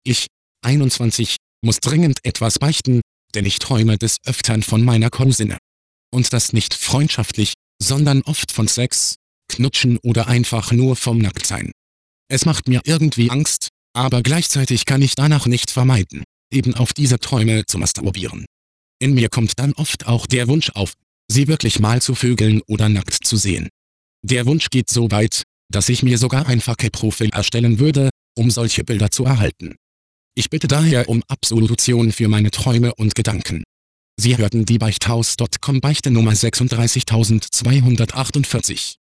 Ich, 21, muss dringend etwas beichten, denn ich träume des Öfteren von meiner Cousine. Und das nicht freundschaftlich, sondern oft von Sex, Knutschen oder einfach nur vom Nacktsein. Es macht mir irgendwie Angst, aber gleichzeitig kann ich danach nicht vermeiden, eben auf diese Träume zu masturbieren. In mir kommt dann oft auch der Wunsch auf, sie wirklich mal zu vögeln oder nackt zu sehen. Der Wunsch geht so weit, dass ich mir sogar ein Fake-Profil erstellen würde, um solche Bilder zu erhalten. Ich bitte daher um Absolution für meine Träume und Gedanken. Sie hörten die Beichthaus.com Beichte Nummer 36248.